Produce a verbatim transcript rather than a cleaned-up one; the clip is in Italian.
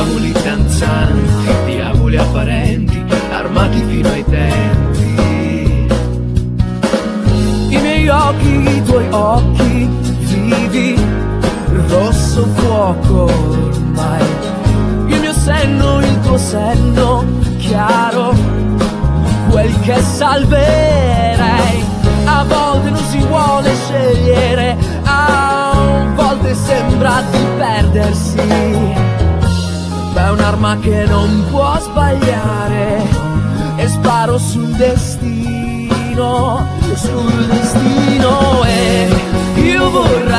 diavoli danzanti, diavoli apparenti, armati fino ai denti. I miei occhi, i tuoi occhi, vivi, rosso fuoco ormai. Il mio senno, il tuo senno, chiaro, quel che salverei. A volte non si vuole scegliere, a volte sembra di perdersi. Beh, è un'arma che non può sbagliare, e sparo sul destino, sul destino. E io vorrei